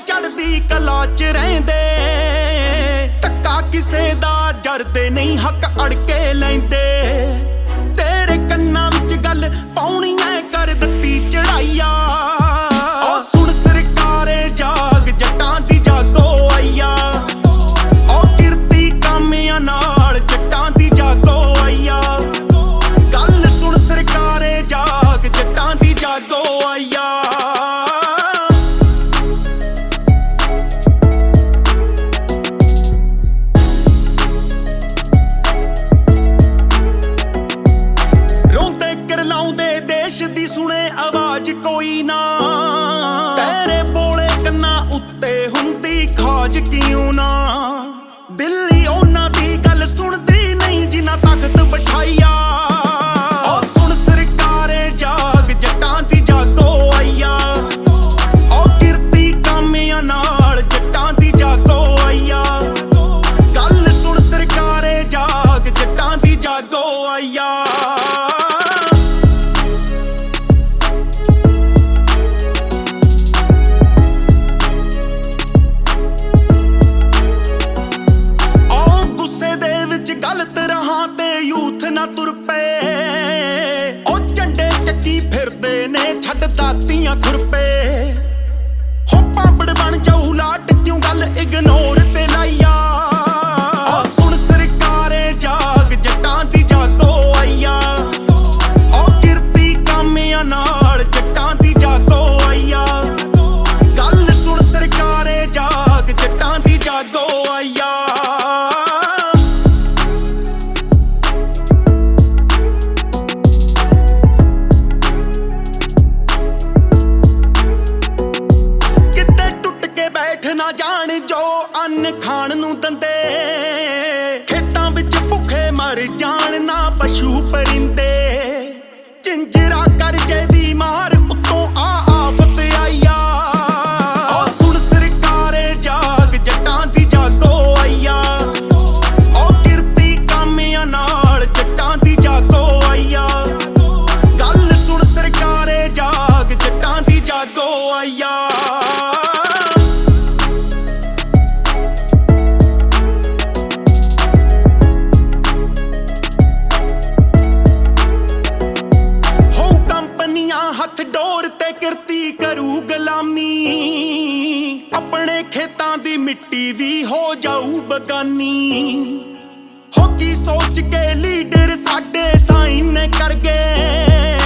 चढ़दी कला च रहिंदे धक्का किसे दा जरदे नहीं हक अड़के लैंदे तेरे कन्नां विच गल पाउणी ऐ कर दित्ती चढ़ाइया ओ सुण सरकारे जाग जट्टां दी जागो आईया ओ किरती कामियां नाल जट्टां दी जागो आईया गल सुण सरकारे जाग जट्टां दी जागो आईया दी सुने आवाज कोई ना तेरे बोले कन्ना उत्ते हुंदी खाज क्यों ना दिल्ली ओना दी गल सुनदी नहीं जिन्ना ताकत बिठाइया ओ सुन सरकारे जाग जट्टां दी जागो आईया ओ किरती कामियां नाल जट्टां दी जागो आईया गल सुन सरकारे जाग जट्टां दी जागो आईया गलत राहां ते यूथ ना तुर पे ओ झंडे चक्की फिरदे ने छड्ड दातियां खुरपे हो पापड़ बन जाऊ लाट क्यों गल इग्नोर ते लाइया ओ सुन सरकारे जाग जट्टां दी जागो आईया ओ किरती कामियां नाल जट्टां दी जागो आईया गल सुन सरकारे जाग जट्टां दी जागो आईया ना जान जो अन्न खाण नूं दंदे खेतां विच भुखे मर जाण ना पशु परिंदे झिंजरा करजे दी मार उत्तों आफत आईया ओ सुण सरकारे जाग जट्टां दी जागो आईया ओ किरती कामियां नाल जट्टां दी जागो आईया गल सुण सरकारे जाग जट्टां दी जागो आईया हथ डोर ते किरती करू गुलामी अपने खेतां दी मिट्टी भी हो जाऊ बगानी हो की सोच के लीडर साडे साइन कर गए